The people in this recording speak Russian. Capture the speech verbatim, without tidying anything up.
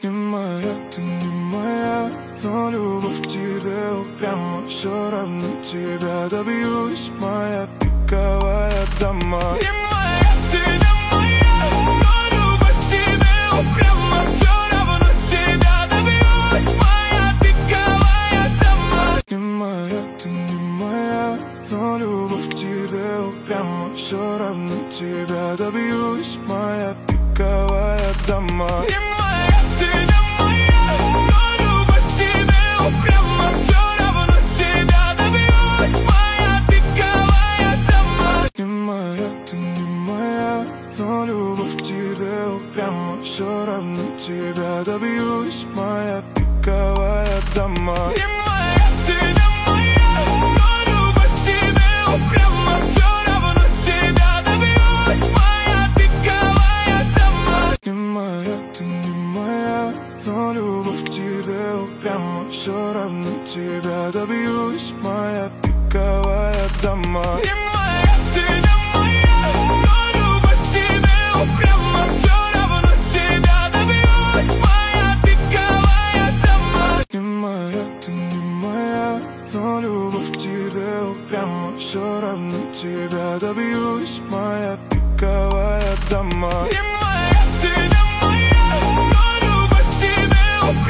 Не моя, ты не моя, но любовь к тебе упряма. Все равно тебя добьюсь, моя пиковая дама. Не моя, ты не моя, но любовь к тебе упряма. Все равно тебя добьюсь, моя пиковая дама. Не моя, ты не моя, но любовь к тебе упряма. Все равно тебя добьюсь, моя пиковая дама. Не моя, ты не моя, но любовь к тебе упряма. Все равно тебя добьюсь, моя пиковая дама. Не моя, ты не моя, но любовь к тебе упряма. Все равно тебя добьюсь, моя пиковая дама. Не моя, ты не моя, но любовь к тебе упряма. Все равно тебя добьюсь, моя пиковая дама. Не моя, ты не моя, но любовь к тебе упряма. Все равно тебя добьюсь, моя пиковая дама. Не моя, ты не моя, но любовь к тебе упряма. Все равно тебя добьюсь, моя пиковая дама. Не моя, ты не моя, но любовь к тебе упряма. Все равно тебя добьюсь, моя пиковая дама.